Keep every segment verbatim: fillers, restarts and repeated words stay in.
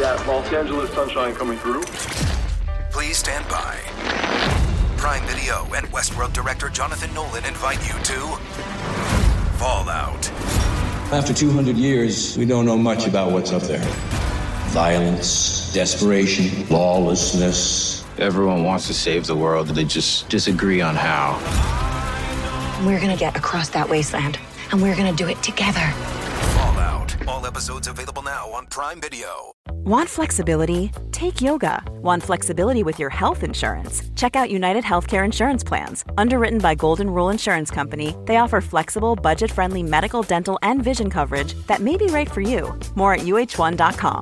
that Los Angeles sunshine coming through. Please stand by. Prime Video and Westworld director Jonathan Nolan invite you to Fallout. After two hundred years, we don't know much about what's up there. Violence, desperation, lawlessness. Everyone wants to save the world, they just disagree on how. We're gonna get across that wasteland, and we're gonna do it together. Fallout. All episodes available now on Prime Video. Want flexibility? Take yoga. Want flexibility with your health insurance? Check out United Healthcare Insurance Plans. Underwritten by Golden Rule Insurance Company, they offer flexible, budget-friendly medical, dental, and vision coverage that may be right for you. More at U H one dot com.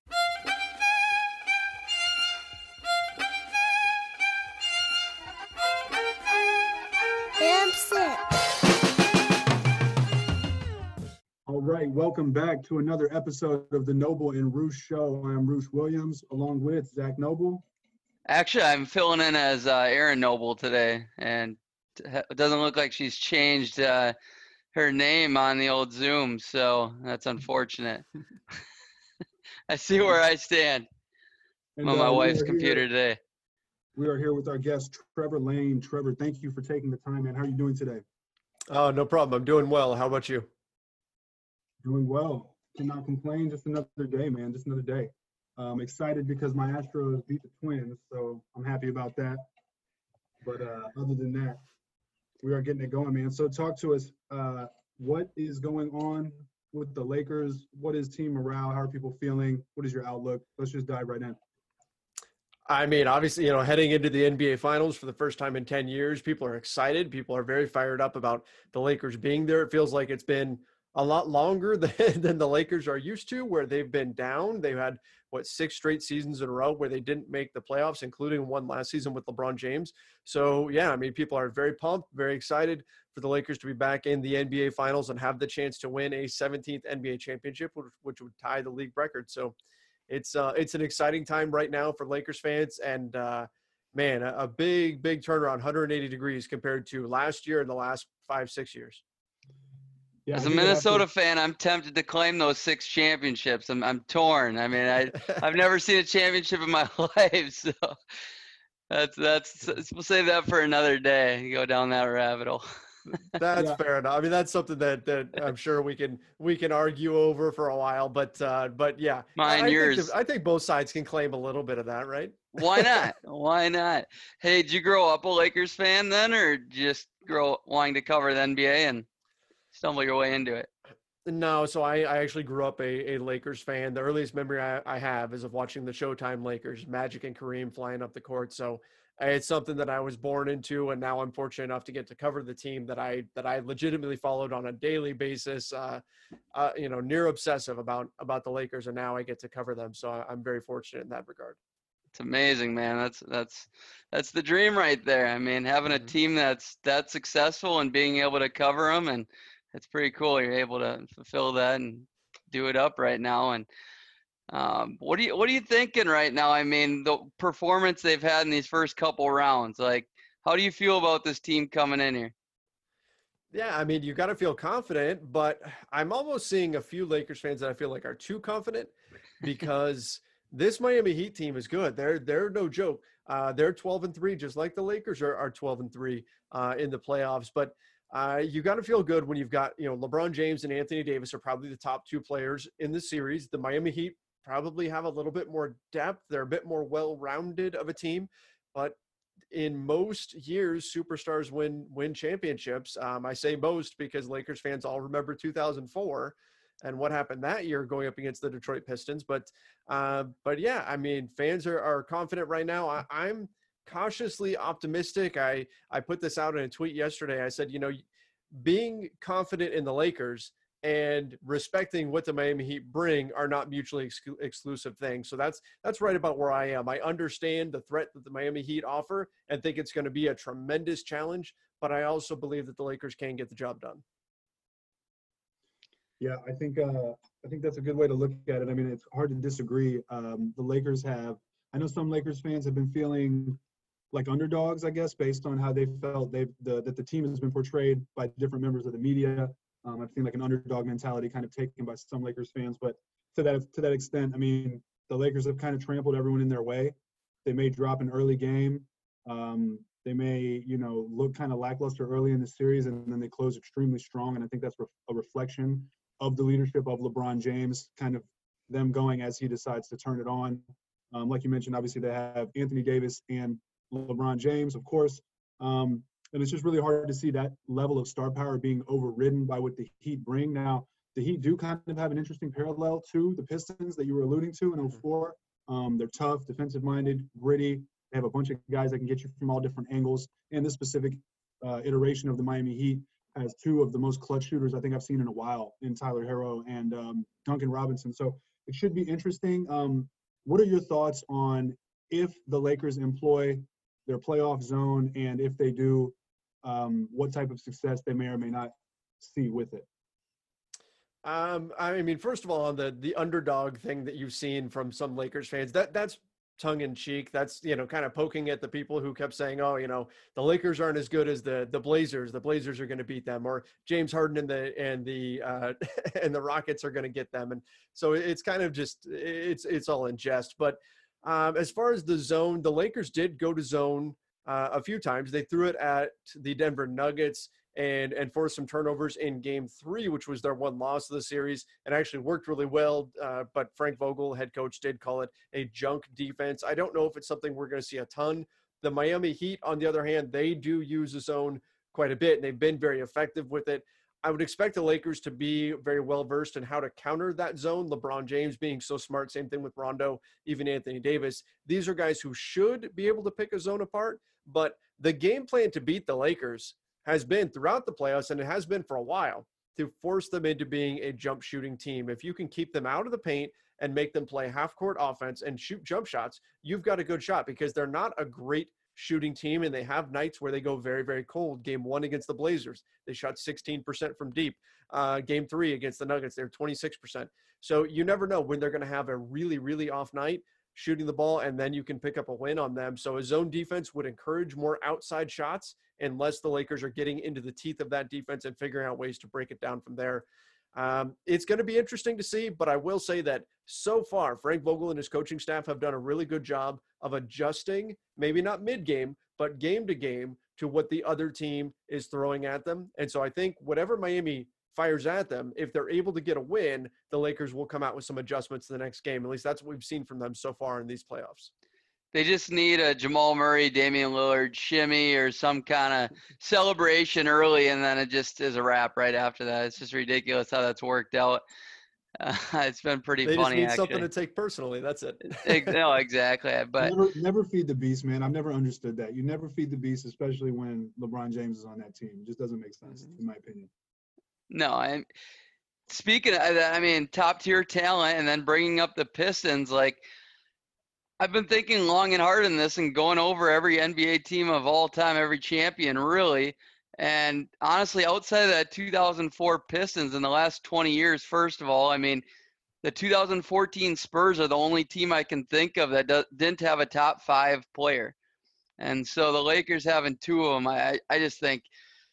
All right, welcome back to another episode of the Noble and Roosh Show. I'm Roosh Williams, along with Zach Noble. Actually, I'm filling in as uh, Aaron Noble today, and it doesn't look like she's changed uh, her name on the old Zoom, so that's unfortunate. I see where I stand. I'm on my uh, wife's computer here, today. We are here with our guest, Trevor Lane. Trevor, thank you for taking the time, man. How are you doing today? Oh, no problem. I'm doing well. How about you? Doing well. Cannot complain. Just another day, man. Just another day. Um, excited because my Astros beat the Twins, so I'm happy about that. But uh, other than that, we are getting it going, man. So talk to us. Uh, what is going on with the Lakers? What is team morale? How are people feeling? What is your outlook? Let's just dive right in. I mean, obviously, you know, heading into the N B A Finals for the first time in ten years, people are excited. People are very fired up about the Lakers being there. It feels like it's been a lot longer than, than the Lakers are used to, where they've been down. They've had, what, six straight seasons in a row where they didn't make the playoffs, including one last season with LeBron James. So, yeah, I mean, people are very pumped, very excited for the Lakers to be back in the N B A Finals and have the chance to win a seventeenth N B A championship, which, which would tie the league record. So it's uh, it's an exciting time right now for Lakers fans. And, uh, man, a, a big, big turnaround, one hundred eighty degrees compared to last year and the last five, six years. Yeah, As a Minnesota to... fan, I'm tempted to claim those six championships. I'm I'm torn. I mean, I I've never seen a championship in my life, so that's that's we'll save that for another day. Go down that rabbit hole. That's yeah. fair enough. I mean, that's something that that I'm sure we can we can argue over for a while, but uh, but yeah, mine, I, yours. Think the, I think both sides can claim a little bit of that, right? Why not? Why not? Hey, did you grow up a Lakers fan then, or just grow wanting to cover the N B A and stumble your way into it? No, so I, I actually grew up a, a Lakers fan. The earliest memory I, I have is of watching the Showtime Lakers, Magic and Kareem flying up the court. So it's something that I was born into, and now I'm fortunate enough to get to cover the team that I that I legitimately followed on a daily basis. Uh, uh, you know, near obsessive about about the Lakers, and now I get to cover them. So I'm very fortunate in that regard. It's amazing, man. That's that's that's the dream right there. I mean, having a team that's that successful and being able to cover them, and it's pretty cool. You're able to fulfill that and do it up right now. And um, what do you what are you thinking right now? I mean, the performance they've had in these first couple rounds. Like, how do you feel about this team coming in here? Yeah, I mean, you got to feel confident, but I'm almost seeing a few Lakers fans that I feel like are too confident because this Miami Heat team is good. They're they're no joke. Uh, they're twelve and three, just like the Lakers are, are twelve and three uh, in the playoffs. But Uh, you got to feel good when you've got, you know, LeBron James and Anthony Davis are probably the top two players in the series. The Miami Heat probably have a little bit more depth. They're a bit more well-rounded of a team, but in most years, superstars win win championships. Um, I say most because Lakers fans all remember two thousand four and what happened that year going up against the Detroit Pistons. But, uh, but yeah, I mean, fans are, are confident right now. I, I'm cautiously optimistic. I, I put this out in a tweet yesterday. I said, you know, being confident in the Lakers and respecting what the Miami Heat bring are not mutually ex- exclusive things. So that's, that's right about where I am. I understand the threat that the Miami Heat offer and think it's going to be a tremendous challenge, but I also believe that the Lakers can get the job done. Yeah, I think, uh, I think that's a good way to look at it. I mean, it's hard to disagree. Um, the Lakers have, I know some Lakers fans have been feeling like underdogs, I guess, based on how they felt they've the, that the team has been portrayed by different members of the media. Um, I've seen like an underdog mentality kind of taken by some Lakers fans, but to that to that extent, I mean, the Lakers have kind of trampled everyone in their way. They may drop an early game. Um, they may, you know, look kind of lackluster early in the series, and then they close extremely strong. And I think that's re- a reflection of the leadership of LeBron James, kind of them going as he decides to turn it on. Um, like you mentioned, obviously they have Anthony Davis and LeBron James, of course. Um, and it's just really hard to see that level of star power being overridden by what the Heat bring. Now, the Heat do kind of have an interesting parallel to the Pistons that you were alluding to in oh four. Um, they're tough, defensive-minded, gritty. They have a bunch of guys that can get you from all different angles. And this specific uh, iteration of the Miami Heat has two of the most clutch shooters I think I've seen in a while in Tyler Herro and um, Duncan Robinson. So it should be interesting. Um, what are your thoughts on if the Lakers employ their playoff zone, and if they do, um, what type of success they may or may not see with it? Um, I mean, first of all, on the the underdog thing that you've seen from some Lakers fans, that that's tongue in cheek. That's, you know, kind of poking at the people who kept saying, oh, you know, the Lakers aren't as good as the the Blazers. The Blazers are going to beat them, or James Harden and the and the uh, and the Rockets are going to get them. And so it's kind of just it's it's all in jest. But um, as far as the zone, the Lakers did go to zone uh, a few times. They threw it at the Denver Nuggets and and forced some turnovers in game three, which was their one loss of the series, and actually worked really well. Uh, but Frank Vogel, head coach, did call it a junk defense. I don't know if it's something we're going to see a ton. The Miami Heat, on the other hand, they do use the zone quite a bit, and they've been very effective with it. I would expect the Lakers to be very well-versed in how to counter that zone. LeBron James being so smart, same thing with Rondo, even Anthony Davis. These are guys who should be able to pick a zone apart, but the game plan to beat the Lakers has been throughout the playoffs, and it has been for a while, to force them into being a jump shooting team. If you can keep them out of the paint and make them play half-court offense and shoot jump shots, you've got a good shot, because they're not a great shooting team, and they have nights where they go very, very cold. Game one against the Blazers, they shot sixteen percent from deep. Uh, game three against the Nuggets, they're twenty-six percent. So you never know when they're going to have a really, really off night shooting the ball, and then you can pick up a win on them. So a zone defense would encourage more outside shots, unless the Lakers are getting into the teeth of that defense and figuring out ways to break it down from there. Um, it's going to be interesting to see, but I will say that so far, Frank Vogel and his coaching staff have done a really good job of adjusting, maybe not mid-game, but game to game, to what the other team is throwing at them. And so I think whatever Miami fires at them, if they're able to get a win, the Lakers will come out with some adjustments in the next game. At least that's what we've seen from them so far in these playoffs. They just need a Jamal Murray, Damian Lillard shimmy or some kind of celebration early, and then it just is a wrap right after that. It's just ridiculous how that's worked out. Uh, it's been pretty they funny. They just need actually. something to take personally. That's it. No, exactly. But never, never feed the beast, man. I've never understood that. You never feed the beast, especially when LeBron James is on that team. It just doesn't make sense, mm-hmm. in my opinion. No, I'm speaking of that. I mean, top tier talent, and then bringing up the Pistons, like. I've been thinking long and hard in this and going over every N B A team of all time, every champion, really. And honestly, outside of that two thousand four Pistons in the last twenty years, first of all, I mean, the two thousand fourteen Spurs are the only team I can think of that do- didn't have a top five player. And so the Lakers having two of them, I, I just think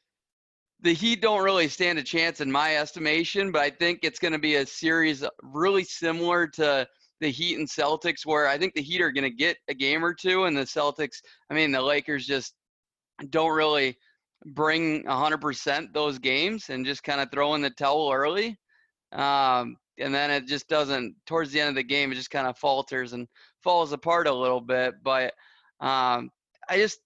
the Heat don't really stand a chance in my estimation, but I think it's going to be a series really similar to – the Heat and Celtics, where I think the Heat are going to get a game or two, and the Celtics, I mean, the Lakers just don't really bring one hundred percent those games and just kind of throw in the towel early. Um, and then it just doesn't, towards the end of the game, it just kind of falters and falls apart a little bit. But um, I just,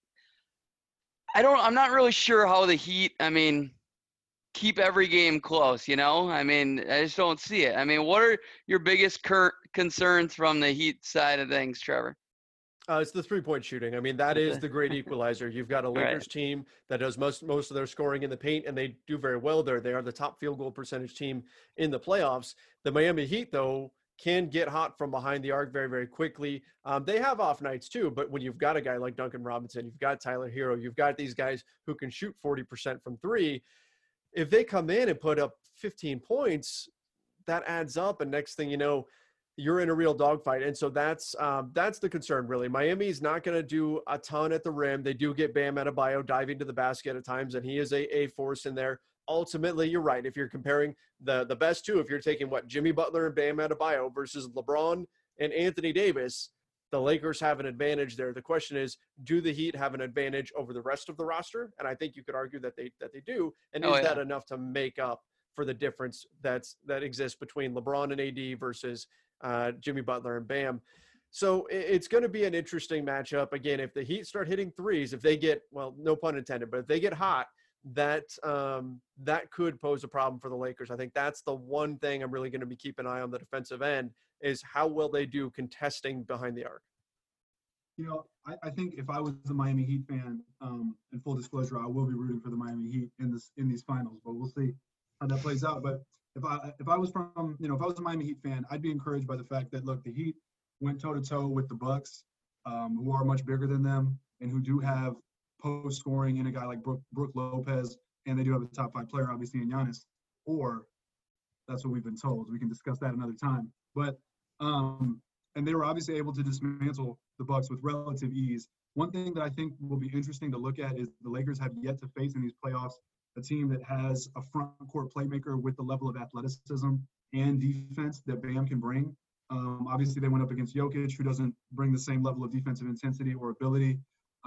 I don't, I'm not really sure how the Heat, I mean, keep every game close, you know? I mean, I just don't see it. I mean, what are your biggest cur- concerns from the Heat side of things, Trevor? Uh, it's the three-point shooting. I mean, that is the great equalizer. You've got a Lakers right. team that does most most of their scoring in the paint, and they do very well there. They are the top field goal percentage team in the playoffs. The Miami Heat, though, can get hot from behind the arc very, very quickly. Um, they have off nights too, but when you've got a guy like Duncan Robinson, you've got Tyler Herro, you've got these guys who can shoot forty percent from three, if they come in and put up fifteen points, that adds up. And next thing you know, you're in a real dogfight. And so that's um, that's the concern, really. Miami's not going to do a ton at the rim. They do get Bam Adebayo diving to the basket at times, and he is a, a force in there. Ultimately, you're right. If you're comparing the, the best two, if you're taking, what, Jimmy Butler and Bam Adebayo versus LeBron and Anthony Davis, the Lakers have an advantage there. The question is, do the Heat have an advantage over the rest of the roster? And I think you could argue that they that they do. And Oh, is yeah. that enough to make up for the difference that's that exists between LeBron and A D versus uh, Jimmy Butler and Bam? So it- it's going to be an interesting matchup. Again, if the Heat start hitting threes, if they get, well, no pun intended, but if they get hot, that um, that could pose a problem for the Lakers. I think that's the one thing I'm really going to be keeping an eye on the defensive end is how will they do contesting behind the arc. You know, I, I think if I was a Miami Heat fan, um, in full disclosure, I will be rooting for the Miami Heat in this in these finals, but we'll see how that plays out. But if I if I was from, you know, if I was a Miami Heat fan, I'd be encouraged by the fact that, look, the Heat went toe to toe with the Bucks, um, who are much bigger than them and who do have post scoring in a guy like Brook, Brook Lopez, and they do have a top five player, obviously, in Giannis. Or that's what we've been told. We can discuss that another time. But um, and they were obviously able to dismantle the Bucks with relative ease. One thing that I think will be interesting to look at is the Lakers have yet to face in these playoffs a team that has a front court playmaker with the level of athleticism and defense that Bam can bring. Um, obviously, they went up against Jokic, who doesn't bring the same level of defensive intensity or ability,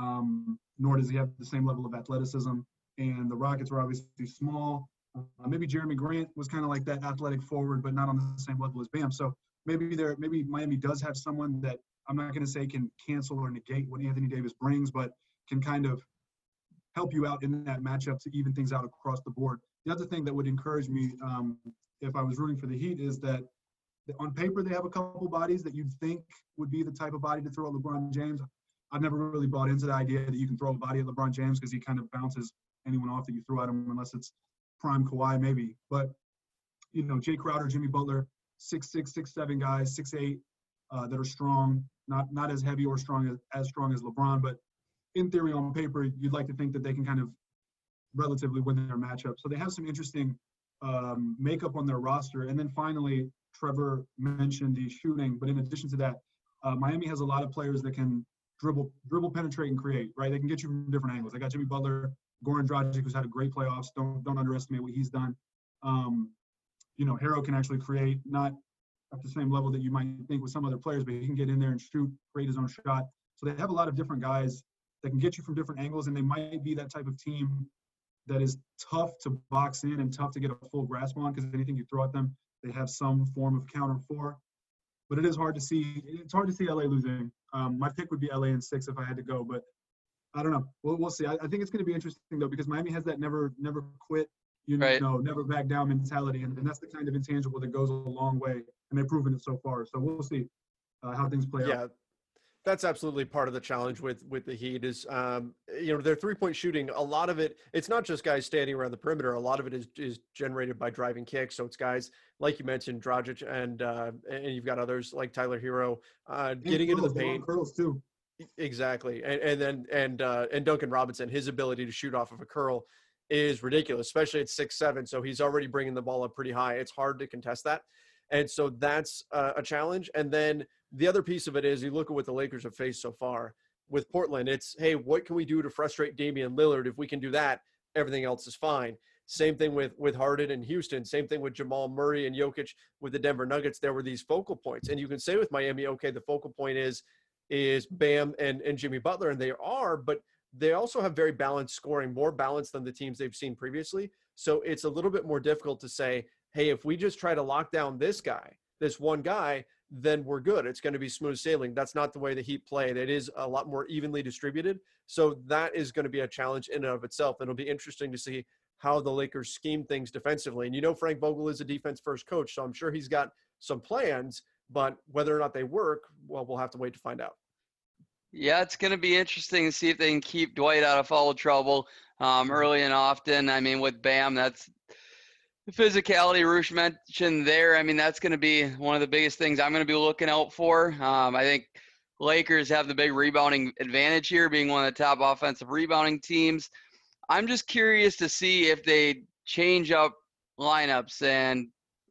um, nor does he have the same level of athleticism. And the Rockets were obviously small. Uh, maybe Jeremy Grant was kind of like that athletic forward, but not on the same level as Bam. So maybe there, maybe Miami does have someone that I'm not going to say can cancel or negate what Anthony Davis brings, but can kind of help you out in that matchup to even things out across the board. The other thing that would encourage me, um, if I was rooting for the Heat, is that on paper they have a couple bodies that you'd think would be the type of body to throw at LeBron James. I've never really bought into the idea that you can throw a body at LeBron James because he kind of bounces anyone off that you throw at him, unless it's prime Kawhi maybe. But, you know, Jay Crowder, Jimmy Butler, six six, six seven guys, six eight, uh, that are strong, not not as heavy or strong as, as strong as LeBron, but in theory, on paper, you'd like to think that they can kind of relatively win their matchup. So they have some interesting um, makeup on their roster. And then finally, Trevor mentioned the shooting, but in addition to that, uh, Miami has a lot of players that can dribble, dribble, penetrate, and create, right? They can get you from different angles. They got Jimmy Butler, Goran Dragic, who's had a great playoffs. Don't don't underestimate what he's done. Um, you know, Harrow can actually create, not at the same level that you might think with some other players, but he can get in there and shoot, create his own shot. So they have a lot of different guys that can get you from different angles, and they might be that type of team that is tough to box in and tough to get a full grasp on, because anything you throw at them, they have some form of counter for. But it is hard to see. It's hard to see L A losing. Um, my pick would be L A in six if I had to go, but I don't know. We'll, we'll see. I, I think it's going to be interesting, though, because Miami has that never never quit, you Right. know, never back down mentality, and, and that's the kind of intangible that goes a long way, and they've proven it so far. So we'll see uh, how things play Yeah. out. That's absolutely part of the challenge with with the Heat is, um, you know, their three-point shooting, a lot of it, it's not just guys standing around the perimeter. A lot of it is is generated by driving kicks. So it's guys, like you mentioned, Dragic, and uh, and you've got others like Tyler Hero uh, getting into the curls, they paint. want curls too. Exactly. And, and then and uh, and Duncan Robinson, his ability to shoot off of a curl is ridiculous, especially at six seven. So he's already bringing the ball up pretty high. It's hard to contest that. And so that's uh, a challenge. And then the other piece of it is you look at what the Lakers have faced so far with Portland. It's, hey, what can we do to frustrate Damian Lillard? If we can do that, everything else is fine. Same thing with, with Harden and Houston. Same thing with Jamal Murray and Jokic with the Denver Nuggets. There were these focal points. And you can say with Miami, okay, the focal point is is Bam and, and Jimmy Butler, and they are, but they also have very balanced scoring, more balanced than the teams they've seen previously. So it's a little bit more difficult to say, hey, if we just try to lock down this guy, this one guy, then we're good. It's going to be smooth sailing. That's not the way the Heat play. It is a lot more evenly distributed. So that is going to be a challenge in and of itself. And it'll be interesting to see how the Lakers scheme things defensively. And you know, Frank Vogel is a defense first coach, so I'm sure he's got some plans, but whether or not they work, well, we'll have to wait to find out. Yeah, it's going to be interesting to see if they can keep Dwight out of foul trouble um, early and often. I mean, with Bam, that's the physicality Roosh mentioned there. I mean, that's going to be one of the biggest things I'm going to be looking out for. Um, I think Lakers have the big rebounding advantage here, being one of the top offensive rebounding teams. I'm just curious to see if they change up lineups and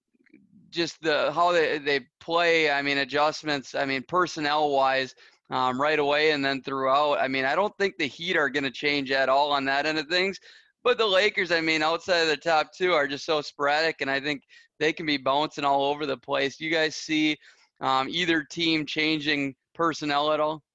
just the how they, they play. I mean, adjustments, I mean, personnel-wise, um, right away and then throughout. I mean, I don't think the Heat are going to change at all on that end of things. But the Lakers, I mean, outside of the top two are just so sporadic, and I think they can be bouncing all over the place. You guys see um, either team changing personnel at all?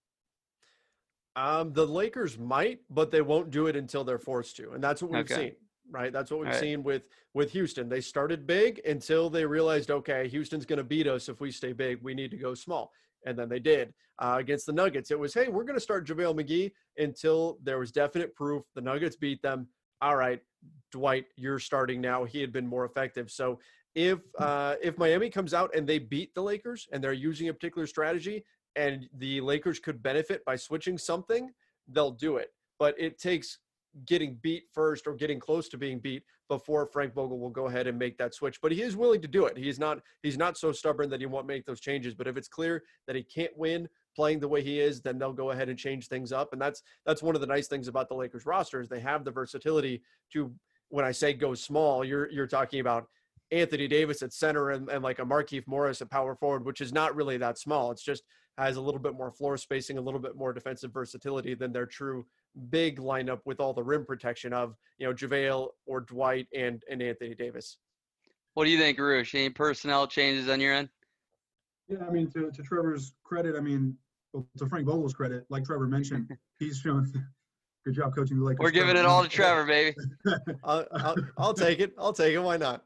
Um, the Lakers might, but they won't do it until they're forced to, and that's what we've Okay. seen, right? That's what we've All right. seen with with Houston. They started big until they realized, okay, Houston's going to beat us if we stay big. We need to go small, and then they did uh, against the Nuggets. It was, hey, we're going to start JaVale McGee until there was definite proof the Nuggets beat them. All right, Dwight, you're starting now. He had been more effective. So if uh, if Miami comes out and they beat the Lakers and they're using a particular strategy, and the Lakers could benefit by switching something, they'll do it. But it takes getting beat first or getting close to being beat before Frank Vogel will go ahead and make that switch. But he is willing to do it. He's not he's not so stubborn that he won't make those changes. But if it's clear that he can't win playing the way he is, then they'll go ahead and change things up. And that's that's one of the nice things about the Lakers roster is they have the versatility to, when I say go small, you're you're talking about Anthony Davis at center and, and like a Markieff Morris at power forward, which is not really that small. It's just has a little bit more floor spacing, a little bit more defensive versatility than their true big lineup with all the rim protection of, you know, JaVale or Dwight and, and Anthony Davis. What do you think, Roosh? Any personnel changes on your end? Yeah, I mean, to, to Trevor's credit, I mean, well, to Frank Vogel's credit, like Trevor mentioned, he's shown good job coaching the Lakers. We're giving it all to Trevor, baby. I'll, I'll, I'll take it. I'll take it. Why not?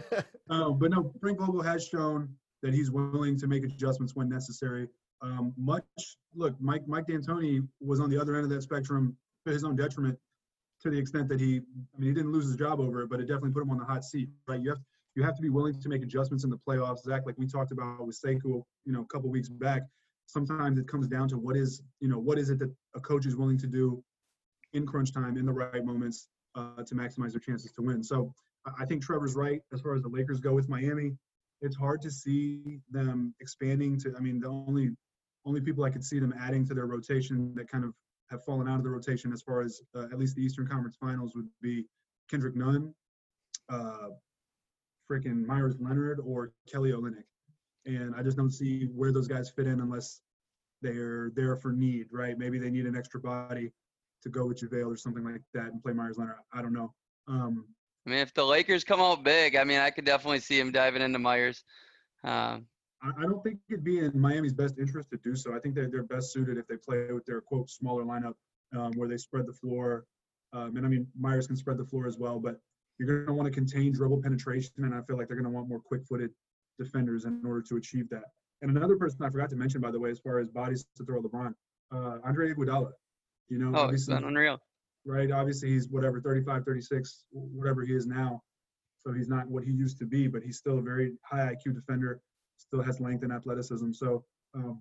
uh, but no, Frank Vogel has shown that he's willing to make adjustments when necessary. Um, much look, Mike Mike D'Antoni was on the other end of that spectrum to his own detriment, to the extent that he, I mean, he didn't lose his job over it, but it definitely put him on the hot seat. Right? You have you have to be willing to make adjustments in the playoffs, Zach. Like we talked about with Sekou, you know, a couple weeks back. Sometimes it comes down to what is, you know, what is it that a coach is willing to do in crunch time, in the right moments, uh, to maximize their chances to win. So I think Trevor's right as far as the Lakers go with Miami. It's hard to see them expanding to, I mean, the only only people I could see them adding to their rotation that kind of have fallen out of the rotation as far as uh, at least the Eastern Conference Finals would be Kendrick Nunn, uh, freaking Myers Leonard, or Kelly Olynyk. And I just don't see where those guys fit in unless they're there for need, right? Maybe they need an extra body to go with JaVale or something like that and play Myers Leonard. I don't know. Um, I mean, if the Lakers come out big, I mean, I could definitely see him diving into Myers. Um, I don't think it'd be in Miami's best interest to do so. I think they're, they're best suited if they play with their, quote, smaller lineup um, where they spread the floor. Um, and, I mean, Myers can spread the floor as well, but you're going to want to contain dribble penetration, and I feel like they're going to want more quick-footed defenders in order to achieve that. And another person I forgot to mention, by the way, as far as bodies to throw LeBron, uh, Andre Iguodala. You know, oh, obviously, it's unreal. Right? Obviously, he's whatever, thirty-five, thirty-six, whatever he is now. So he's not what he used to be, but he's still a very high I Q defender. Still has length and athleticism. So um,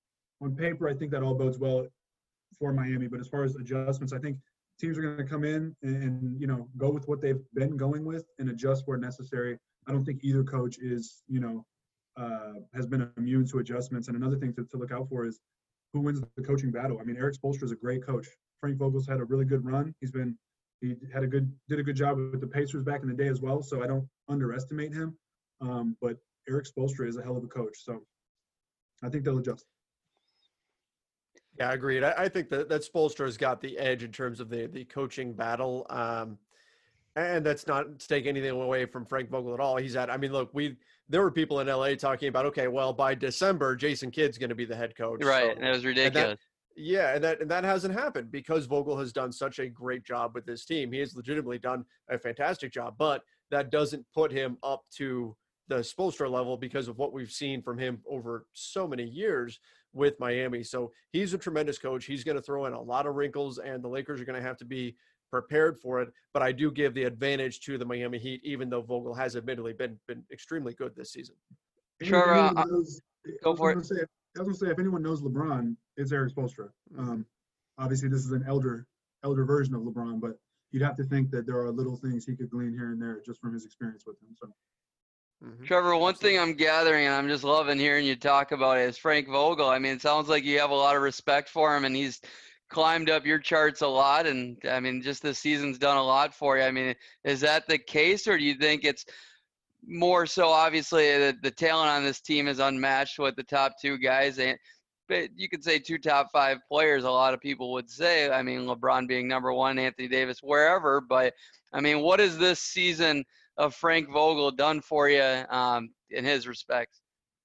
on paper, I think that all bodes well for Miami. But as far as adjustments, I think teams are going to come in and, and, you know, go with what they've been going with and adjust where necessary. I don't think either coach is, you know, uh, has been immune to adjustments. And another thing to, to look out for is who wins the coaching battle. I mean, Eric Spoelstra is a great coach. Frank Vogel's had a really good run. He's been, he had a good, did a good job with the Pacers back in the day as well. So I don't underestimate him. Um, but Eric Spoelstra is a hell of a coach, so I think they'll adjust. Yeah, agreed. I, I think that, that Spoelstra has got the edge in terms of the, the coaching battle. Um, and that's not to take anything away from Frank Vogel at all. He's had, I mean, look, we there were people in L A talking about, okay, well, by December, Jason Kidd's going to be the head coach. Right, so, and it was ridiculous. And that, yeah, and that and that hasn't happened because Vogel has done such a great job with this team. He has legitimately done a fantastic job, but that doesn't put him up to the Spoelstra level because of what we've seen from him over so many years with Miami. So he's a tremendous coach. He's going to throw in a lot of wrinkles, and the Lakers are going to have to be prepared for it. But I do give the advantage to the Miami Heat, even though Vogel has admittedly been been extremely good this season. Sure, uh, knows, go for it. Say, I was going to say, if anyone knows LeBron, it's Eric Spoelstra. Um, obviously, this is an elder elder version of LeBron, but you'd have to think that there are little things he could glean here and there just from his experience with him. So. Mm-hmm. Trevor, one thing I'm gathering, and I'm just loving hearing you talk about it, is Frank Vogel. I mean, it sounds like you have a lot of respect for him, and he's climbed up your charts a lot. And, I mean, just this season's done a lot for you. I mean, is that the case, or do you think it's more so, obviously, that the talent on this team is unmatched with the top two guys? And but you could say two top five players, a lot of people would say. I mean, LeBron being number one, Anthony Davis, wherever. But, I mean, what is this season of Frank Vogel done for you um, in his respects?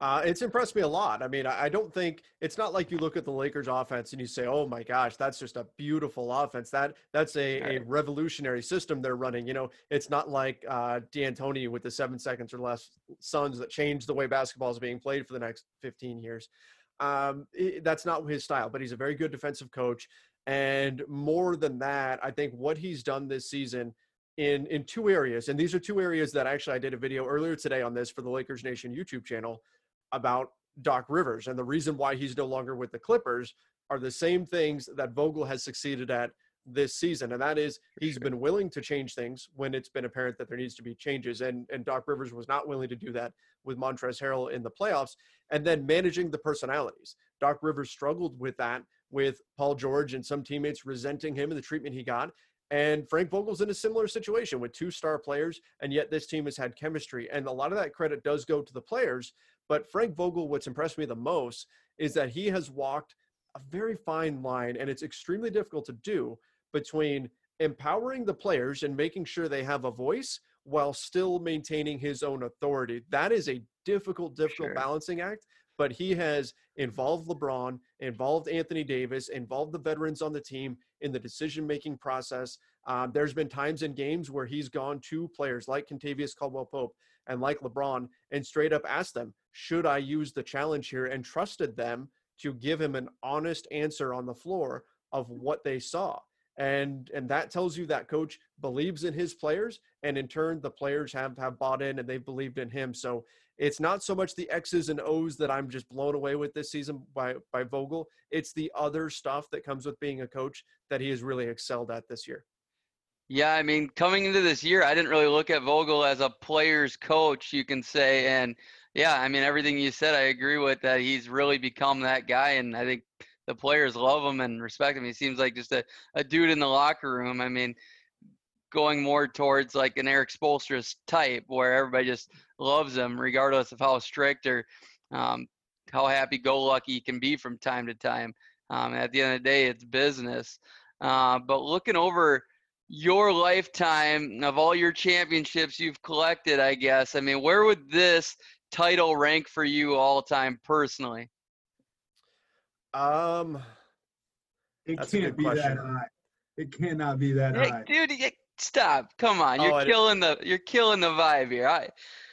Uh, it's impressed me a lot. I mean, I, I don't think it's not like you look at the Lakers offense and you say, "Oh my gosh, that's just a beautiful offense." That that's a, a revolutionary system they're running. You know, it's not like uh, D'Antoni with the seven seconds or less Suns that changed the way basketball is being played for the next fifteen years. Um, it, that's not his style, but he's a very good defensive coach. And more than that, I think what he's done this season in in two areas, and these are two areas that actually I did a video earlier today on this for the Lakers Nation YouTube channel about Doc Rivers, and the reason why he's no longer with the Clippers are the same things that Vogel has succeeded at this season. And that is he's been willing to change things when it's been apparent that there needs to be changes. And, and Doc Rivers was not willing to do that with Montrezl Harrell in the playoffs. And then managing the personalities. Doc Rivers struggled with that with Paul George and some teammates resenting him and the treatment he got. And Frank Vogel's in a similar situation with two star players, and yet this team has had chemistry. And a lot of that credit does go to the players. But Frank Vogel, what's impressed me the most is that he has walked a very fine line, and it's extremely difficult to do, between empowering the players and making sure they have a voice while still maintaining his own authority. That is a difficult, difficult Sure. balancing act. But he has involved LeBron, involved Anthony Davis, involved the veterans on the team in the decision-making process. Um, there's been times in games where he's gone to players like Kentavious Caldwell-Pope and like LeBron and straight up asked them, should I use the challenge here, and trusted them to give him an honest answer on the floor of what they saw. And and that tells you that coach believes in his players, and in turn, the players have, have bought in and they've believed in him. So it's not so much the X's and O's that I'm just blown away with this season by, by Vogel. It's the other stuff that comes with being a coach that he has really excelled at this year. Yeah, I mean, coming into this year, I didn't really look at Vogel as a player's coach, you can say. And yeah, I mean, everything you said, I agree with that. He's really become that guy. And I think the players love him and respect him. He seems like just a, a dude in the locker room. I mean, going more towards like an Eric Spoelstra type where everybody just loves him regardless of how strict or um, how happy-go-lucky he can be from time to time. Um, at the end of the day, it's business. Uh, but looking over your lifetime of all your championships you've collected, I guess, I mean, where would this title rank for you all time personally? Um, It That's a can't good be question. that high. It cannot be that Hey, high. dude, you- stop! Come on, you're Oh, I- killing the you're killing the vibe here. I,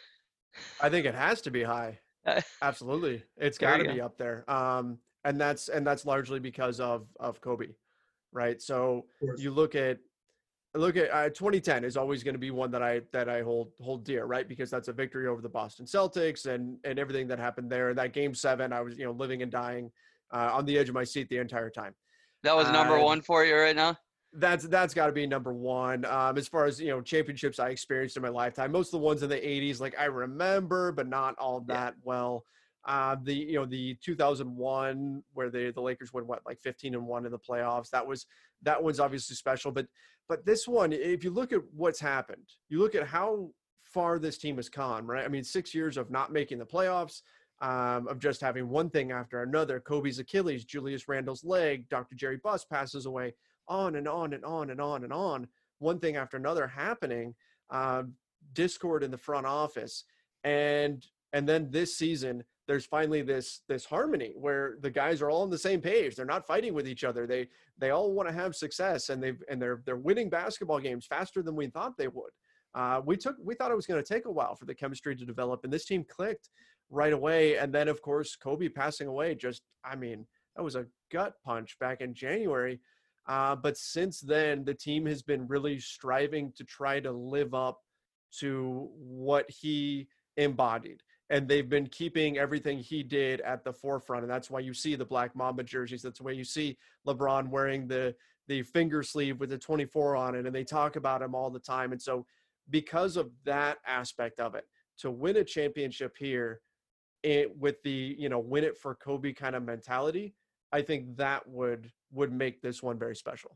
I think it has to be high. Absolutely. It's There got you to go. be up there. Um, and that's and that's largely because of of Kobe, right? So Of course. you look at look at uh, twenty ten is always going to be one that I that I hold hold dear, right? Because that's a victory over the Boston Celtics and and everything that happened there. That game seven, I was you know living and dying uh, on the edge of my seat the entire time. that was number Uh, one for you right now. That's that's got to be number one. Um, as far as you know, championships I experienced in my lifetime, most of the ones in the eighties, like I remember, but not all that well. Uh, the you know the two thousand one where the the Lakers went what like fifteen and one in the playoffs. That was that one's obviously special. But but this one, if you look at what's happened, you look at how far this team has come. Right, I mean, six years of not making the playoffs. Um, of just having one thing after another. Kobe's Achilles, Julius Randle's leg, Doctor Jerry Buss passes away. On and on and on and on and on, one thing after another happening, uh, discord in the front office. And and then this season, there's finally this this harmony where the guys are all on the same page. They're not fighting with each other. They they all want to have success, and they've and they're they're winning basketball games faster than we thought they would. Uh, we took we thought it was going to take a while for the chemistry to develop, and this team clicked right away. And then of course Kobe passing away, just I mean that was a gut punch back in January. Uh, but since then, the team has been really striving to try to live up to what he embodied. And they've been keeping everything he did at the forefront. And that's why you see the Black Mamba jerseys. That's why you see LeBron wearing the, the finger sleeve with the twenty-four on it. And they talk about him all the time. And so because of that aspect of it, to win a championship here it, with the, you know, win it for Kobe kind of mentality, I think that would would make this one very special.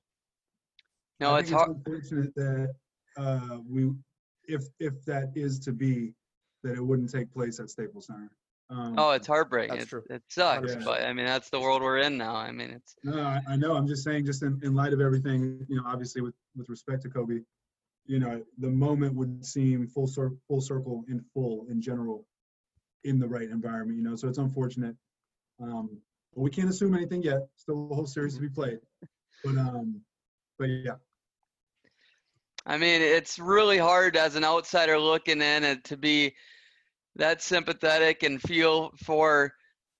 No, I it's think hard. it's unfortunate that uh, we, if if that is to be, that it wouldn't take place at Staples Center. Um, Oh, it's heartbreaking. That's It, true. it sucks, Yeah. but I mean that's the world we're in now. I mean it's No, I, I know. I'm just saying, just in, in light of everything, you know, obviously with, with respect to Kobe, you know, the moment would seem full circle, full circle in full in general in the right environment, you know. So it's unfortunate. Um, but we can't assume anything yet. Still a whole series to be played. But um, but yeah. I mean, it's really hard as an outsider looking in and to be that sympathetic and feel for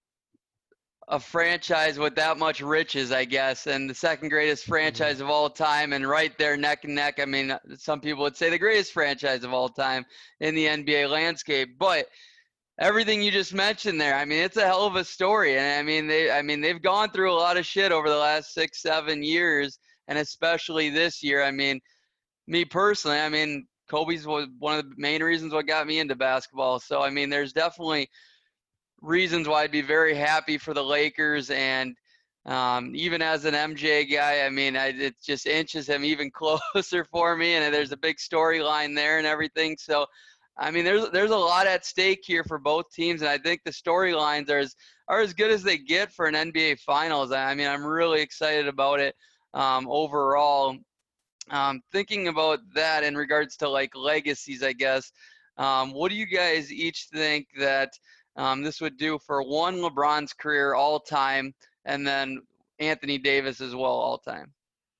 a franchise with that much riches, I guess, and the second greatest franchise of all time, and right there neck and neck. I mean, some people would say the greatest franchise of all time in the N B A landscape, but everything you just mentioned there, I mean, it's a hell of a story. And I mean, they, I mean, they've gone through a lot of shit over the last six, seven years, and especially this year. I mean, me personally, I mean, Kobe's was one of the main reasons what got me into basketball. So, I mean, there's definitely reasons why I'd be very happy for the Lakers. And um, even as an M J guy, I mean, I, it just inches him even closer for me. And there's a big storyline there and everything. So, I mean, there's there's a lot at stake here for both teams, and I think the storylines are as are as good as they get for an N B A Finals. I mean, I'm really excited about it um, overall. Um, thinking about that in regards to like legacies, I guess. Um, what do you guys each think that um, this would do for one, LeBron's career all time, and then Anthony Davis as well all time?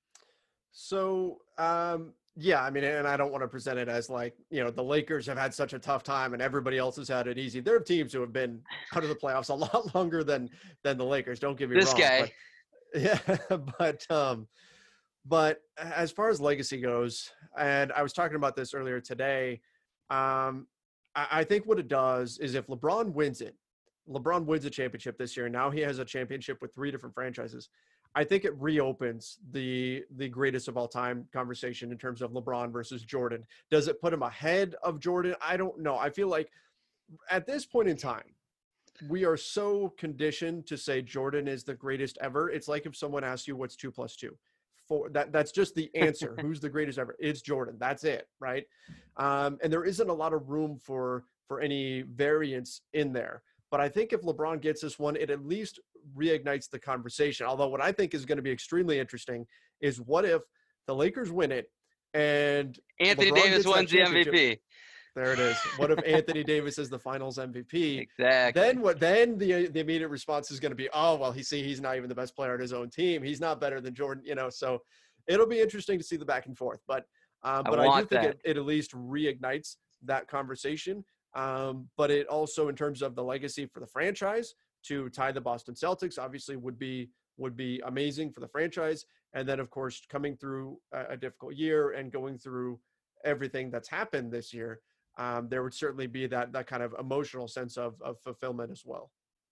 So. Um... Yeah, I mean, and I don't want to present it as like, you know, the Lakers have had such a tough time and everybody else has had it easy. There are teams who have been out of the playoffs a lot longer than than the Lakers. Don't get me this wrong. This guy. But, yeah, but um, but as far as legacy goes, and I was talking about this earlier today, um, I, I think what it does is if LeBron wins it, LeBron wins a championship this year. Now he has a championship with three different franchises. I think it reopens the the greatest of all time conversation in terms of LeBron versus Jordan. Does it put him ahead of Jordan? I don't know. I feel like at this point in time, we are so conditioned to say Jordan is the greatest ever. It's like if someone asks you what's two plus two. Four, that, that's just the answer. Who's the greatest ever? It's Jordan. That's it, right? Um, and there isn't a lot of room for for any variance in there. But I think if LeBron gets this one, it at least reignites the conversation. Although what I think is going to be extremely interesting is what if the Lakers win it and Anthony LeBron Davis wins the M V P. There it is. What if Anthony Davis is the Finals M V P? Exactly. Then what? Then the the immediate response is going to be, oh well, he see he's not even the best player on his own team. He's not better than Jordan. You know, so it'll be interesting to see the back and forth. But um, but I, I do think it, it at least reignites that conversation. Um, but it also, in terms of the legacy for the franchise, to tie the Boston Celtics, obviously would be would be amazing for the franchise. And then, of course, coming through a, a difficult year and going through everything that's happened this year, um, there would certainly be that that kind of emotional sense of of fulfillment as well.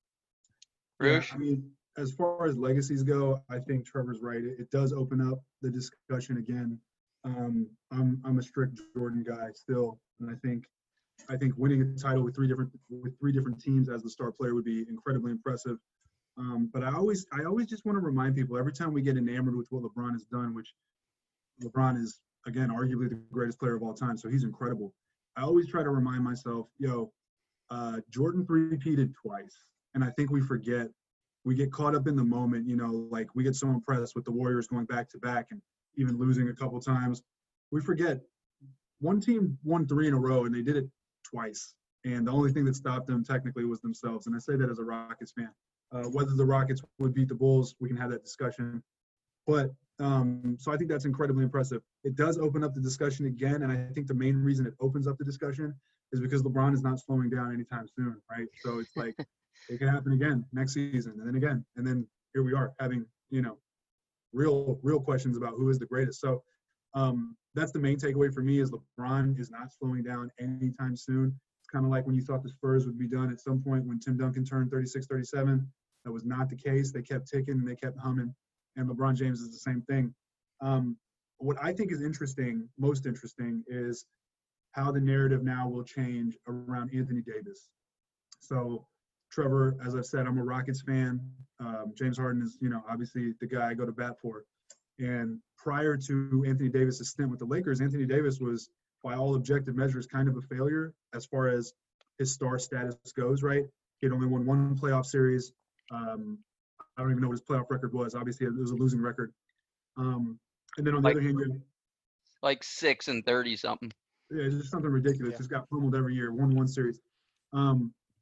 Yeah, I mean, as far as legacies go, I think Trevor's right. It, it does open up the discussion again. Um, I'm I'm a strict Jordan guy still, and I think. I think winning a title with three different with three different teams as the star player would be incredibly impressive. Um, but I always I always just want to remind people every time we get enamored with what LeBron has done, which LeBron is again arguably the greatest player of all time, so he's incredible. I always try to remind myself, yo, uh, Jordan three-peated twice, and I think we forget. We get caught up in the moment, you know, like we get so impressed with the Warriors going back to back and even losing a couple times. We forget one team won three in a row, and they did it twice, and the only thing that stopped them technically was themselves. And I say that as a Rockets fan. Uh, whether the Rockets would beat the Bulls, we can have that discussion. But um, so I think that's incredibly impressive. It does open up the discussion again, and I think the main reason it opens up the discussion is because LeBron is not slowing down anytime soon, right? So it's like it can happen again next season, and then again, and then here we are having you know real real questions about who is the greatest. So. Um, that's the main takeaway for me is LeBron is not slowing down anytime soon. It's kind of like when you thought the Spurs would be done at some point when Tim Duncan turned thirty-six, thirty-seven. That was not the case. They kept ticking and they kept humming. And LeBron James is the same thing. Um, what I think is interesting, most interesting, is how the narrative now will change around Anthony Davis. So, Trevor, as I've said, I'm a Rockets fan. Um, James Harden is, you know, obviously the guy I go to bat for. And prior to Anthony Davis' stint with the Lakers, Anthony Davis was, by all objective measures, kind of a failure as far as his star status goes, right? He had only won one playoff series. Um, I don't even know what his playoff record was. Obviously, it was a losing record. Um, and then on the like, other hand, you like six and thirty something. Yeah, it's just something ridiculous. Yeah. Just got pummeled every year, won one series. Um,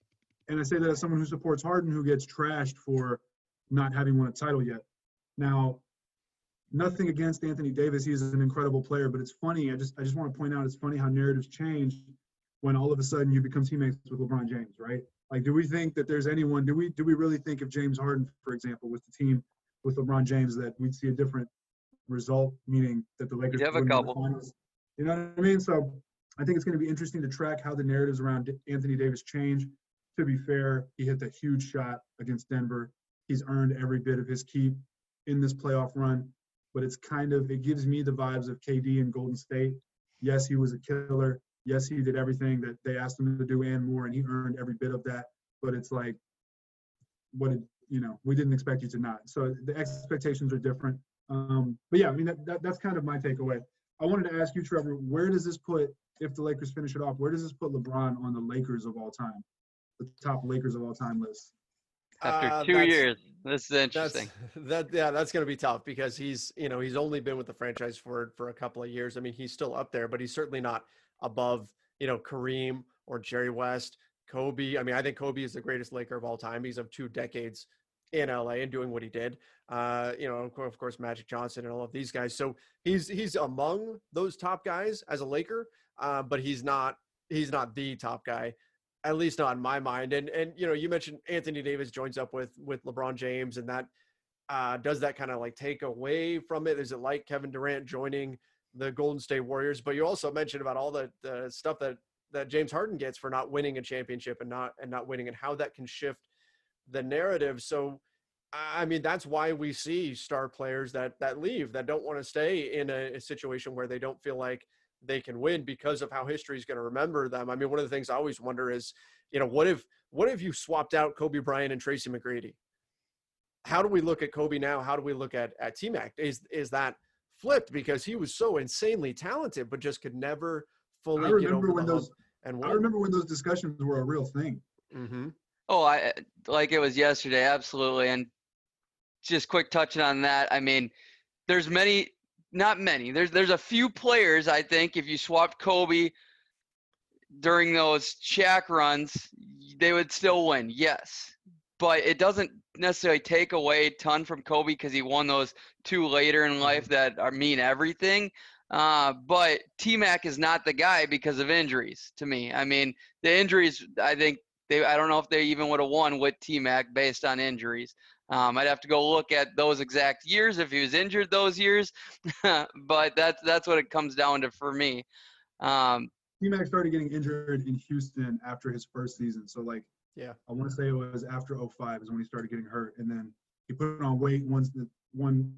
And I say that as someone who supports Harden, who gets trashed for not having won a title yet. Now, nothing against Anthony Davis. He's an incredible player, but it's funny. I just I just want to point out it's funny how narratives change when all of a sudden you become teammates with LeBron James, right? Like, do we think that there's anyone, do we do we really think if James Harden, for example, was the team with LeBron James, that we'd see a different result, meaning that the Lakers You have would a win the couple. finals? You know what I mean? So I think it's going to be interesting to track how the narratives around Anthony Davis change. To be fair, he hit that huge shot against Denver. He's earned every bit of his keep in this playoff run, but it's kind of, it gives me the vibes of K D and Golden State. Yes, he was a killer. Yes, he did everything that they asked him to do and more, and he earned every bit of that. But it's like, what did, you know, we didn't expect you to not. So the expectations are different. Um, but yeah, I mean, that, that, that's kind of my takeaway. I wanted to ask you, Trevor, where does this put, if the Lakers finish it off, where does this put LeBron on the Lakers of all time, the top Lakers of all time list? After Uh, two that's- years, this is interesting. That's, that yeah, that's going to be tough because he's you know he's only been with the franchise for for a couple of years. I mean, he's still up there, but he's certainly not above you know Kareem or Jerry West, Kobe. I mean, I think Kobe is the greatest Laker of all time. He's of two decades in L A and doing what he did. Uh, you know, of course, of course, Magic Johnson and all of these guys. So he's he's among those top guys as a Laker, uh, but he's not he's not the top guy. At least not in my mind. And, and, you know, you mentioned Anthony Davis joins up with, with LeBron James, and that uh, does that kind of like take away from it? Is it like Kevin Durant joining the Golden State Warriors? But you also mentioned about all the, the stuff that, that James Harden gets for not winning a championship and not, and not winning, and how that can shift the narrative. So, I mean, that's why we see star players that, that leave, that don't want to stay in a, a situation where they don't feel like they can win because of how history is going to remember them. I mean, one of the things I always wonder is, you know, what if, what if you swapped out Kobe Bryant and Tracy McGrady? How do we look at Kobe now? How do we look at, at T-Mac? Is, is that flipped because he was so insanely talented, but just could never fully I remember get over when the those, hump and win? I remember when those discussions were a real thing. Mm-hmm. Oh, I like it was yesterday, absolutely. And just quick touching on that. I mean, there's many, not many. There's there's a few players, I think, if you swapped Kobe during those Shaq runs, they would still win, yes. But it doesn't necessarily take away a ton from Kobe because he won those two later in life that are, mean everything. Uh, but T-Mac is not the guy because of injuries to me. I mean, the injuries, I think, they I don't know if they even would have won with T-Mac based on injuries. Um, I'd have to go look at those exact years if he was injured those years, but that's that's what it comes down to for me. Um, T-Mac started getting injured in Houston after his first season. So, like, yeah, I want to say it was after oh five is when he started getting hurt. And then he put on weight once the one,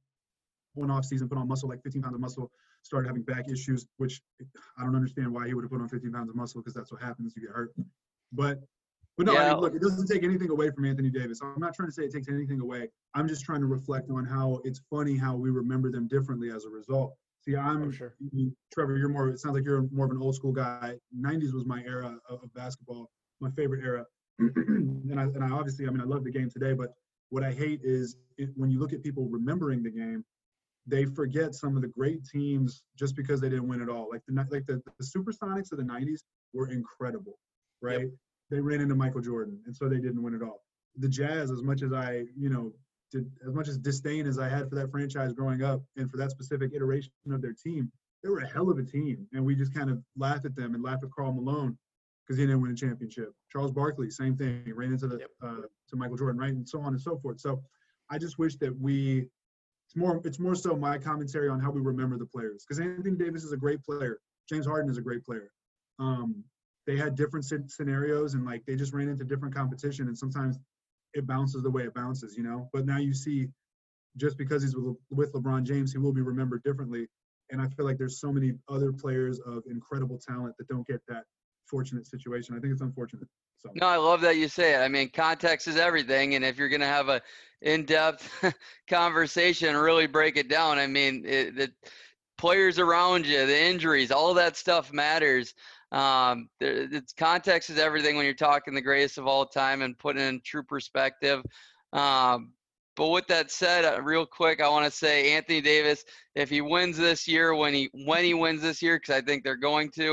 one off season, put on muscle, like fifteen pounds of muscle, started having back issues, which I don't understand why he would have put on fifteen pounds of muscle because that's what happens. You get hurt. But But no, Yeah. I mean, look, it doesn't take anything away from Anthony Davis. I'm not trying to say it takes anything away. I'm just trying to reflect on how it's funny how we remember them differently as a result. See, I'm, Oh, sure. you- Trevor, you're more, it sounds like you're more of an old school guy. nineties was my era of, of basketball, my favorite era. and, I, and I obviously, I mean, I love the game today, but what I hate is it, when you look at people remembering the game, they forget some of the great teams just because they didn't win it all. Like the, like the, the Supersonics of the nineties were incredible, right? Yep. They ran into Michael Jordan, and so they didn't win it all. The Jazz, as much as I, you know, did, as much as disdain as I had for that franchise growing up and for that specific iteration of their team, they were a hell of a team, and we just kind of laugh at them and laugh at Karl Malone because he didn't win a championship. Charles Barkley, same thing, he ran into the Yep. uh, to Michael Jordan, right, and so on and so forth. So I just wish that we. It's more. It's more so my commentary on how we remember the players because Anthony Davis is a great player. James Harden is a great player. Um, they had different scenarios and like they just ran into different competition and sometimes it bounces the way it bounces, you know. But now you see, just because he's with, with LeBron James, he will be remembered differently. And I feel like there's so many other players of incredible talent that don't get that fortunate situation. I think it's unfortunate. So. No, I love that you say it. I mean, context is everything, and if you're going to have a in-depth conversation and really break it down, I mean, it, the players around you, the injuries, all of that stuff matters. Um, there, it's context is everything when you're talking the greatest of all time and putting in true perspective. Um, but with that said, uh, real quick, I want to say Anthony Davis, if he wins this year, when he when he wins this year, because I think they're going to,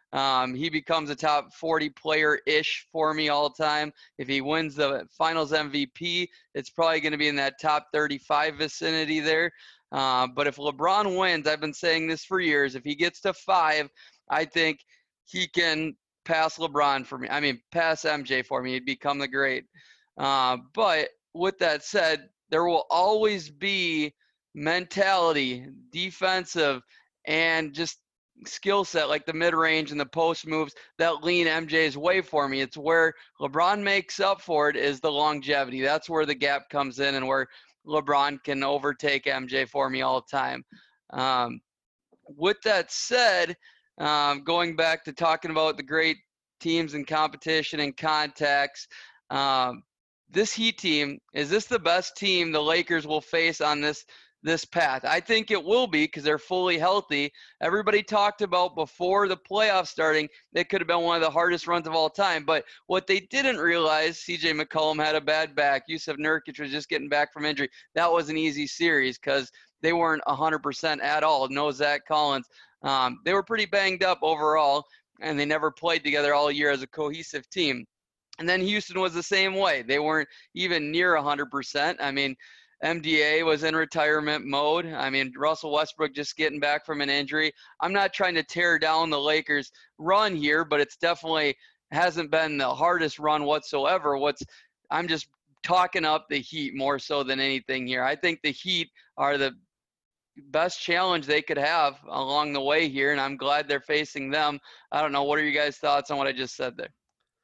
Um, he becomes a top forty player-ish for me all time. If he wins the Finals M V P, it's probably going to be in that top thirty-five vicinity there. Uh, but if LeBron wins, I've been saying this for years, if he gets to five, I think he can pass LeBron for me. I mean, pass M J for me. He'd become the great. Uh, but with that said, there will always be mentality, defensive, and just skill set like the mid-range and the post moves that lean M J's way for me. It's where LeBron makes up for it is the longevity. That's where the gap comes in and where LeBron can overtake M J for me all the time. Um, with that said, um, going back to talking about the great teams and competition and contacts, um, this Heat team, is this the best team the Lakers will face on this this path? I think it will be because they're fully healthy. Everybody talked about before the playoffs starting, it could have been one of the hardest runs of all time. But what they didn't realize, C J McCollum had a bad back. Yusuf Nurkic was just getting back from injury. That was an easy series because they weren't one hundred percent at all. No Zach Collins. Um, they were pretty banged up overall, and they never played together all year as a cohesive team. And then Houston was the same way. They weren't even near one hundred percent. I mean, M D A was in retirement mode. I mean, Russell Westbrook just getting back from an injury. I'm not trying to tear down the Lakers' run here, but it's definitely hasn't been the hardest run whatsoever. What's I'm just talking up the Heat more so than anything here. I think the Heat are the best challenge they could have along the way here, and I'm glad they're facing them. I don't know. What are you guys' thoughts on what I just said there?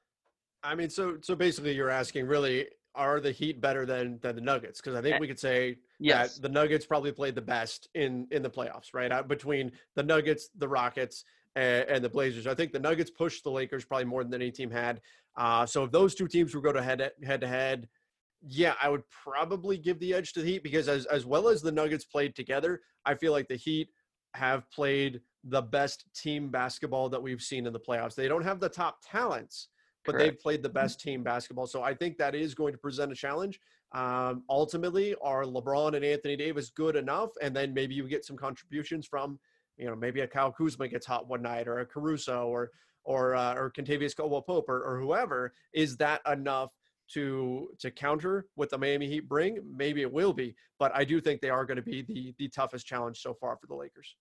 I mean, so so basically you're asking really, are the Heat better than than the Nuggets? Because I think we could say yes. that the Nuggets probably played the best in in the playoffs, right? Uh, between the Nuggets, the Rockets, and, and the Blazers. I think the Nuggets pushed the Lakers probably more than any team had. Uh, so if those two teams were going to head head to head, yeah, I would probably give the edge to the Heat because as as well as the Nuggets played together, I feel like the Heat have played the best team basketball that we've seen in the playoffs. They don't have the top talents, but Correct. They've played the best team basketball. So I think that is going to present a challenge. Um, ultimately, are LeBron and Anthony Davis good enough? And then maybe you get some contributions from, you know, maybe a Kyle Kuzma gets hot one night, or a Caruso, or or uh, or Kentavious Caldwell-Pope, or, or whoever. Is that enough to to counter what the Miami Heat bring? Maybe it will be, but I do think they are going to be the the toughest challenge so far for the Lakers.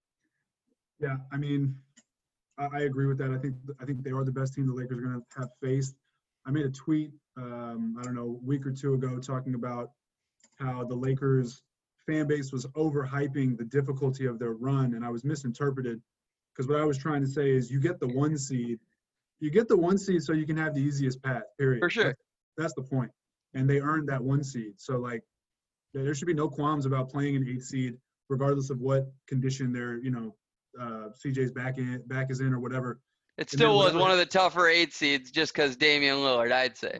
Yeah, I mean, I agree with that. I think I think they are the best team the Lakers are going to have faced. I made a tweet, um, I don't know, a week or two ago talking about how the Lakers fan base was overhyping the difficulty of their run, and I was misinterpreted because what I was trying to say is you get the one seed, you get the one seed so you can have the easiest path, period. For sure. That's, that's the point. And they earned that one seed. So, like, there should be no qualms about playing an eight seed, regardless of what condition they're, you know, uh, C J's back in, back is in, or whatever. It still was one of the tougher eight seeds, just because Damian Lillard, I'd say.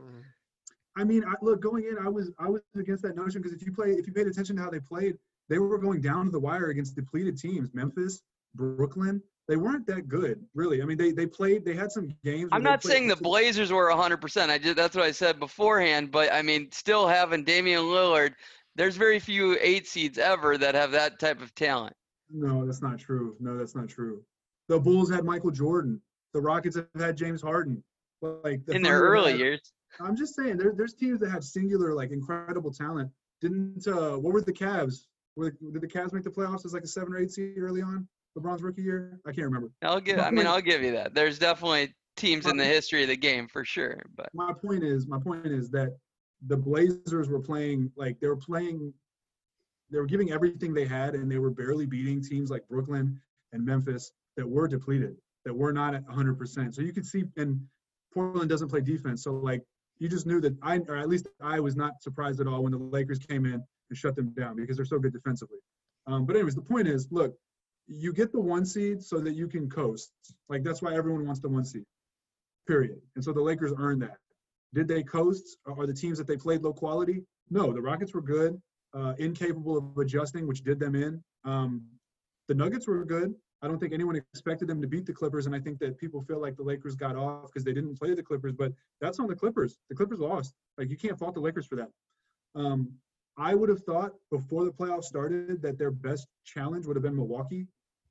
I mean, I, look, going in, I was I was against that notion because if you play, if you paid attention to how they played, they were going down to the wire against depleted teams. Memphis, Brooklyn, they weren't that good, really. I mean, they they played, they had some games. I'm not saying the Blazers were one hundred percent. I just that's what I said beforehand. But I mean, still having Damian Lillard, there's very few eight seeds ever that have that type of talent. No, that's not true. No, that's not true. The Bulls had Michael Jordan. The Rockets have had James Harden. Like the in their early had, years. I'm just saying, there, there's teams that have singular, like, incredible talent. Didn't uh, what were the Cavs? Were the, did the Cavs make the playoffs as like a seven or eight seed early on? LeBron's rookie year? I can't remember. I'll give. I mean, I'll give you that. There's definitely teams in the history of the game for sure. But my point is, my point is that the Blazers were playing like they were playing. They were giving everything they had, and they were barely beating teams like Brooklyn and Memphis that were depleted, that were not at one hundred percent. So you could see, and Portland doesn't play defense. So, like, you just knew that I, or at least I was not surprised at all when the Lakers came in and shut them down because they're so good defensively. Um, but anyways, the point is, look, you get the one seed so that you can coast. Like, that's why everyone wants the one seed, period. And so the Lakers earned that. Did they coast? Are the teams that they played low quality? No, the Rockets were good, uh, incapable of adjusting, which did them in. Um, the Nuggets were good. I don't think anyone expected them to beat the Clippers, and I think that people feel like the Lakers got off because they didn't play the Clippers, but that's on the Clippers. The Clippers lost. Like, you can't fault the Lakers for that. Um, I would have thought before the playoffs started that their best challenge would have been Milwaukee,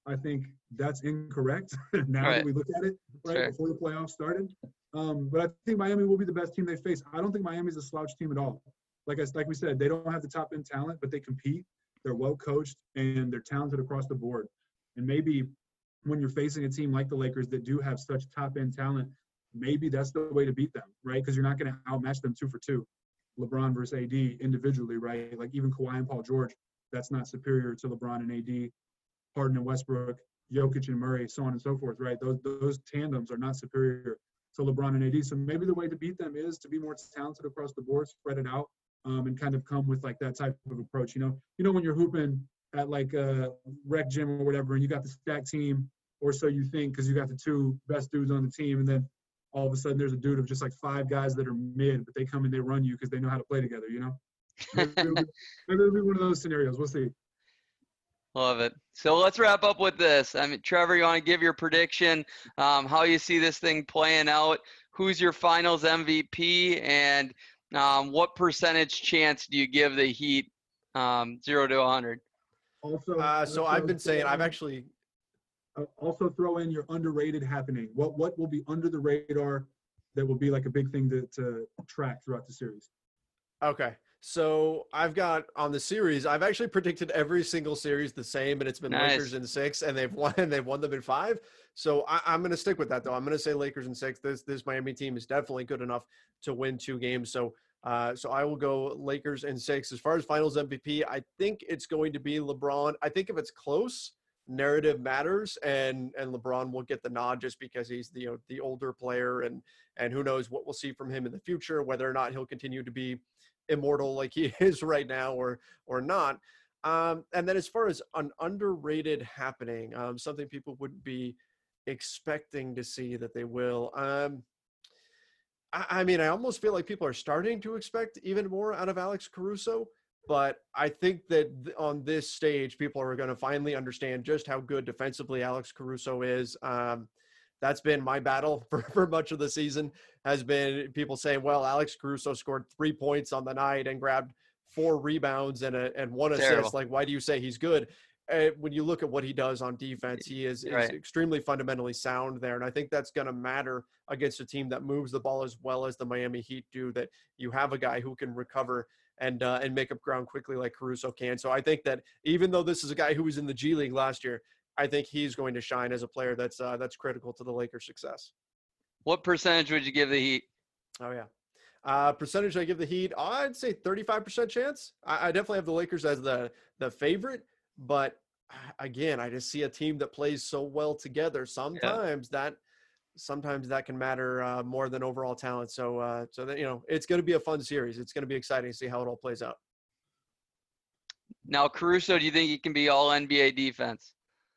I think that's incorrect now Right. that we look at it, right, Sure. before the playoffs started. Um, but I think Miami will be the best team they face. I don't think Miami's a slouch team at all. Like I, like we said, they don't have the top end talent, but they compete. They're well coached and they're talented across the board. And maybe when you're facing a team like the Lakers that do have such top end talent, maybe that's the way to beat them, right? Because you're not going to outmatch them two for two. LeBron versus A D individually, right? Like even Kawhi and Paul George, that's not superior to LeBron and A D, Harden and Westbrook, Jokic and Murray, so on and so forth, right? Those those tandems are not superior to LeBron and A D. So maybe the way to beat them is to be more talented across the board, spread it out, um, and kind of come with like that type of approach. You know, you know when you're hooping at like a rec gym or whatever, and you got the stack team, or so you think, because you got the two best dudes on the team, and then all of a sudden there's a dude of just like five guys that are mid, but they come and they run you because they know how to play together, you know? Maybe it'll, be, maybe it'll be one of those scenarios. We'll see. Love it. So let's wrap up with this. I mean, Trevor, you want to give your prediction, um, how you see this thing playing out? Who's your finals M V P? And um, what percentage chance do you give the Heat um, zero to one hundred? Also, Uh, so also I've been saying, I've throw in- actually, uh, also throw in your underrated happening. What what will be under the radar that will be like a big thing to, to track throughout the series? okay. So I've got on the series, I've actually predicted every single series the same, and it's been Nice. Lakers in six, and they've won, and they've won them in five. So I, I'm going to stick with that, though. I'm going to say Lakers in six. This this Miami team is definitely good enough to win two games. So uh, so I will go Lakers in six. As far as Finals M V P, I think it's going to be LeBron. I think if it's close, narrative matters, and and LeBron will get the nod just because he's the you know, the older player, and and who knows what we'll see from him in the future, whether or not he'll continue to be immortal like he is right now or or not. Um, and then as far as an underrated happening, um, something people would be expecting to see that they will. Um, I, I mean, I almost feel like people are starting to expect even more out of Alex Caruso, but I think that th- on this stage, people are going to finally understand just how good defensively Alex Caruso is. Um, That's been my battle for, for much of the season, has been people saying, well, Alex Caruso scored three points on the night and grabbed four rebounds and a, and one Terrible. assist. Like, why do you say he's good? Uh, when you look at what he does on defense, he is, is Right. extremely fundamentally sound there. And I think that's going to matter against a team that moves the ball as well as the Miami Heat do, that you have a guy who can recover and uh, and make up ground quickly like Caruso can. So I think that even though this is a guy who was in the G League last year, I think he's going to shine as a player that's uh, that's critical to the Lakers' success. What percentage would you give the Heat? Oh, yeah. Uh, percentage I give the Heat, I'd say thirty-five percent chance. I, I definitely have the Lakers as the, the favorite, but again, I just see a team that plays so well together. Sometimes yeah. that sometimes that can matter uh, more than overall talent. So, uh, so that, you know, it's going to be a fun series. It's going to be exciting to see how it all plays out. Now, Caruso, do you think he can be all N B A defense?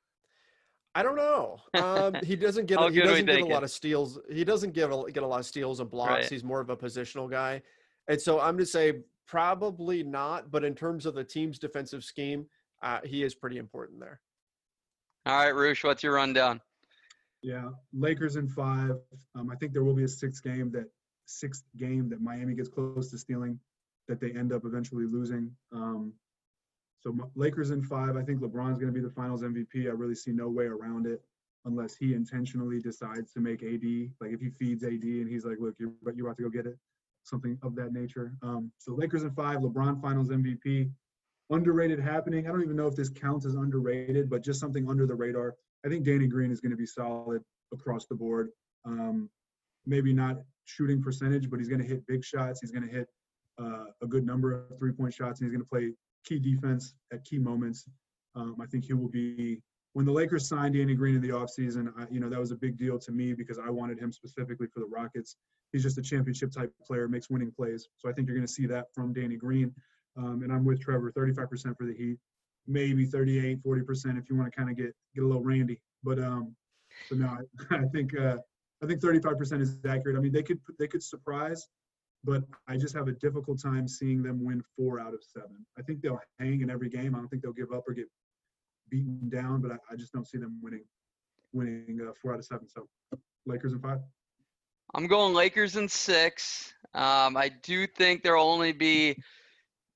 I don't know. Um, he doesn't get How he good are we doesn't get a thinking? lot of steals. He doesn't give a, get a lot of steals and blocks. Right. He's more of a positional guy, and so I'm going to say probably not. But in terms of the team's defensive scheme, uh, he is pretty important there. All right, Roosh, what's your rundown? Yeah, Lakers in five. Um, I think there will be a sixth game that sixth game that Miami gets close to stealing, that they end up eventually losing. Um, so M- Lakers in five. I think LeBron's going to be the Finals M V P. I really see no way around it unless he intentionally decides to make A D. Like if he feeds A D and he's like, "Look, you're you're about to go get it," something of that nature. Um, so Lakers in five. LeBron Finals M V P. Underrated happening. I don't even know if this counts as underrated, but just something under the radar. I think Danny Green is going to be solid across the board. Um, maybe not shooting percentage, but he's going to hit big shots. He's going to hit uh, a good number of three-point shots, and he's going to play key defense at key moments. Um, I think he will be – when the Lakers signed Danny Green in the offseason, I, you know, that was a big deal to me because I wanted him specifically for the Rockets. He's just a championship-type player, makes winning plays. So I think you're going to see that from Danny Green. Um, and I'm with Trevor, thirty-five percent for the Heat, maybe thirty-eight, forty percent if you want to kind of get get a little randy. But um, but no, I, I think uh, I think thirty-five percent is accurate. I mean, they could they could surprise, but I just have a difficult time seeing them win four out of seven. I think they'll hang in every game. I don't think they'll give up or get beaten down, but I, I just don't see them winning winning uh, four out of seven. So Lakers in five. I'm going Lakers in six. Um, I do think there'll only be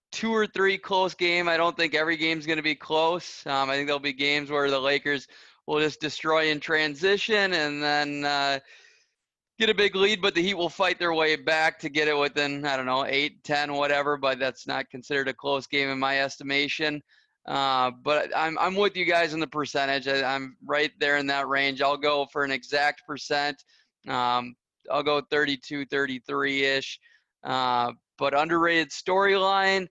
two or three close game. I don't think every game's going to be close. Um, I think there'll be games where the Lakers will just destroy in transition and then uh, get a big lead, but the Heat will fight their way back to get it within, I don't know, eight, ten, whatever, but that's not considered a close game in my estimation. Uh, but I'm I'm with you guys in the percentage. I, I'm right there in that range. I'll go for an exact percent. Um, I'll go thirty-two, thirty-three-ish. Uh, but underrated storyline,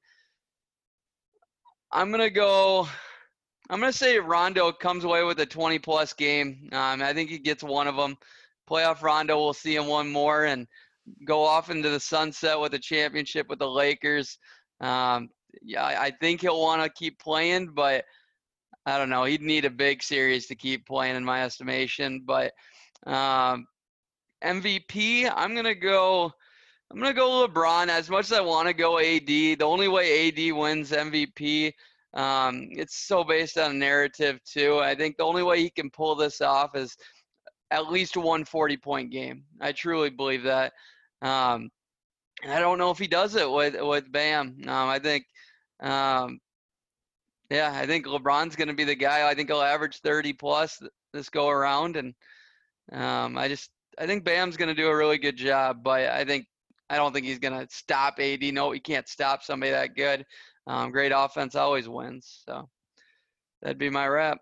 I'm going to go – I'm going to say Rondo comes away with a twenty-plus game. Um, I think he gets one of them. Playoff Rondo, we'll see him one more and go off into the sunset with a championship with the Lakers. Um, yeah, I think he'll want to keep playing, but I don't know. He'd need a big series to keep playing in my estimation. But um, M V P, I'm going to go – I'm going to go LeBron. As much as I want to go A D, the only way A D wins M V P, um, it's so based on narrative too. I think the only way he can pull this off is at least a one forty-point game. I truly believe that. Um, and I don't know if he does it with, with Bam. Um, I think, um, yeah, I think LeBron's going to be the guy. I think he'll average thirty plus this go around. And um, I just I think Bam's going to do a really good job, but I think I don't think he's going to stop A D. No, he can't stop somebody that good. Um, great offense always wins. So that'd be my wrap.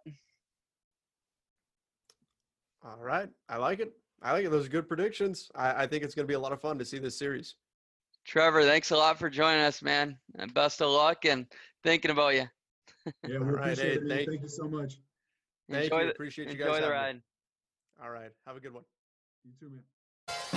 All right. I like it. I like it. Those are good predictions. I, I think it's going to be a lot of fun to see this series. Trevor, thanks a lot for joining us, man. And best of luck and thinking about you. Yeah, we All right, appreciate hey, it, man. thank- Thank you so much. Thank Enjoy you. the- Appreciate you Enjoy guys. the having me. ride. All right. Have a good one. You too, man.